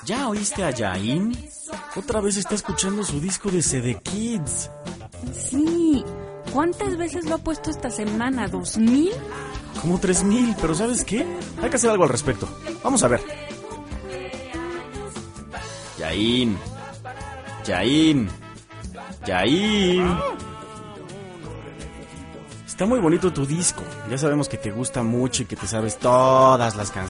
¿Ya oíste a Yain? Otra vez está escuchando su disco de CD Kids. Sí. ¿Cuántas veces lo ha puesto esta semana? ¿2000? Como 3000, pero ¿sabes qué? Hay que hacer algo al respecto. Vamos a ver. Yain. Yain. Yain. Está muy bonito tu disco. Ya sabemos que te gusta mucho y que te sabes todas las canciones.